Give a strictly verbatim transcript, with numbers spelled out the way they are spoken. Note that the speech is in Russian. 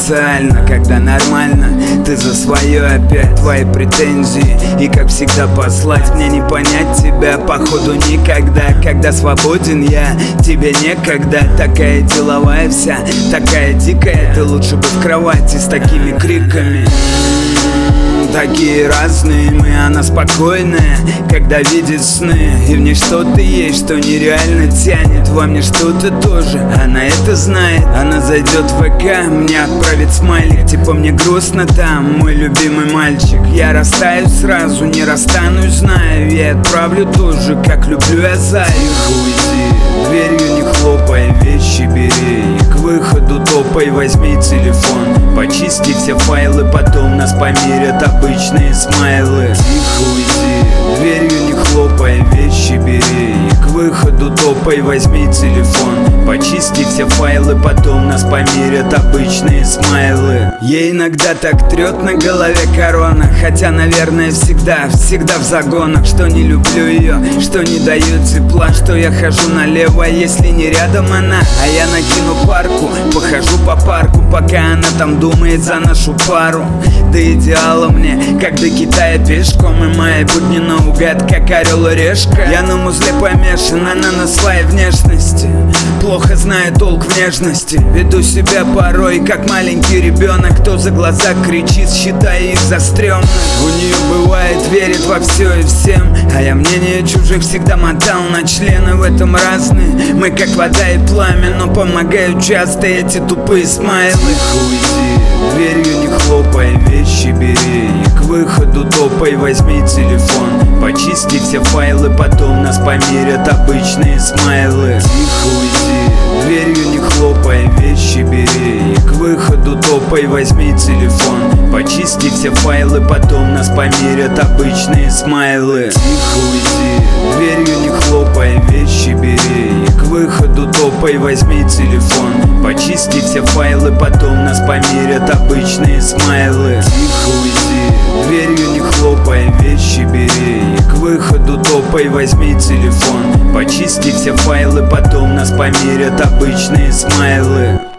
специально, когда нормально. Ты за свое опять, твои претензии. И как всегда послать мне не понять тебя, походу никогда. Когда свободен я, тебе некогда. Такая деловая вся, такая дикая. Ты лучше бы в кровати с такими криками. Такие разные мы, она спокойная, когда видит сны. И в ней что-то есть, что нереально тянет. Во мне что-то тоже, она это знает. Она зайдет в ВК, мне отправит смайлик, типа мне грустно там, мой любимый мальчик. Я растаю сразу, не расстанусь, знаю. Я отправлю тоже, как люблю я заю. Уйди, дверью не хлопай, вещи бери, к выходу топай, возьми телефон, почисти все файлы, потом нас помирят обычные смайлы. Тихо уйди, дверью не хлопай, вещи бери, к выходу топай, возьми телефон, почисти все файлы, потом нас помирят обычные смайлы. Ей иногда так трет на голове корона, хотя, наверное, всегда, всегда в загонах. Что не люблю ее, что не дает тепла, что я хожу налево, если не рядом она. А я накину парку, похожу по парку, пока она там думает за нашу пару. До идеала мне, как до Китая пешком, и мои будни наугад, как орел и решка. Я на музле помешан, она на своей внешности, плохо знаю толк в нежности. Веду себя порой, как маленький ребенок, кто за глаза кричит, считая их за стрёмных. У нее бывает, верит во все и всем, а я мнение чужих всегда мотал на члены. В этом разные, мы как вода и пламя, но помогают часто эти тупые смайлы. Уйди, дверью не хлопай, вещи бери, к выходу топай, возьми телефон, почисти все файлы, потом нас помирят обычные смайлы. Тихо уйди, дверью не хлопай, вещи бери, к выходу топай, возьми телефон, почисти все файлы, потом нас помирят обычные смайлы. Тихо уйди, дверью не хлопай, вещи бери, к выходу топай, возьми телефон, почисти все файлы, потом нас помирят обычные смайлы. Тихо уйди, дверью не хлопай, вещи бери, к выходу топай, возьми телефон, почисти все файлы, потом нас помирят обычные смайлы.